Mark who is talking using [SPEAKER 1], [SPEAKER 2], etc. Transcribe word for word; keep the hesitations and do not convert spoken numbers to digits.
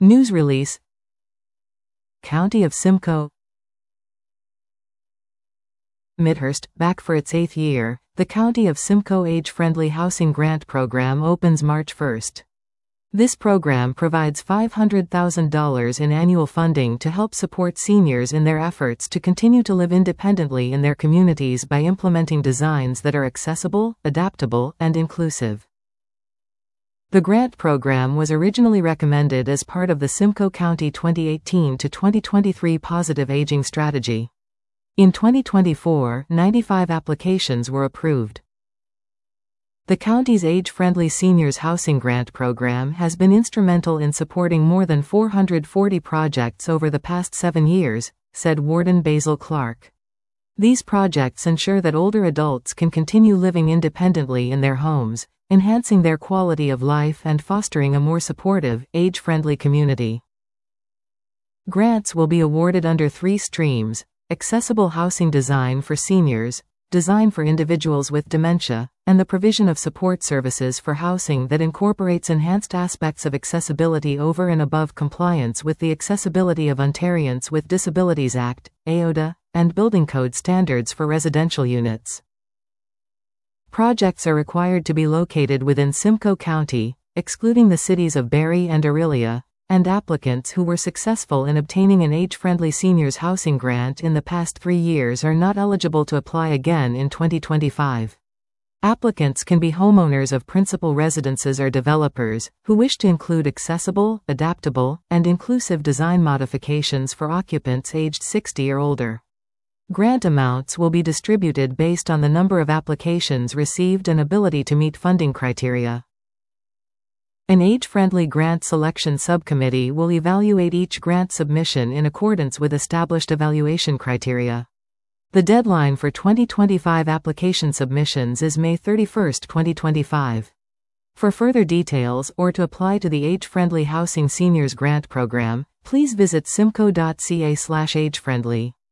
[SPEAKER 1] News release. County of Simcoe. Midhurst, back for its eighth year, the County of Simcoe Age-Friendly Housing Grant Program opens March first. This program provides five hundred thousand dollars in annual funding to help support seniors in their efforts to continue to live independently in their communities by implementing designs that are accessible, adaptable, and inclusive. The grant program was originally recommended as part of the Simcoe County twenty eighteen to twenty twenty-three Positive Aging Strategy. In twenty twenty-four, ninety-five applications were approved. The county's Age-Friendly Seniors Housing Grant Program has been instrumental in supporting more than four hundred forty projects over the past seven years, said Warden Basil Clark. These projects ensure that older adults can continue living independently in their homes, enhancing their quality of life and fostering a more supportive, age-friendly community. Grants will be awarded under three streams: accessible housing design for seniors, design for individuals with dementia, and the provision of support services for housing that incorporates enhanced aspects of accessibility over and above compliance with the Accessibility of Ontarians with Disabilities Act, A O D A, and building code standards for residential units. Projects are required to be located within Simcoe County, excluding the cities of Barrie and Orillia, and applicants who were successful in obtaining an age-friendly seniors housing grant in the past three years are not eligible to apply again in twenty twenty-five. Applicants can be homeowners of principal residences or developers who wish to include accessible, adaptable, and inclusive design modifications for occupants aged sixty or older. Grant amounts will be distributed based on the number of applications received and ability to meet funding criteria. An age-friendly grant selection subcommittee will evaluate each grant submission in accordance with established evaluation criteria. The deadline for twenty twenty-five application submissions is May thirty-first, twenty twenty-five. For further details or to apply to the Age-Friendly Housing Seniors Grant Program, please visit simcoe dot c a slash age friendly.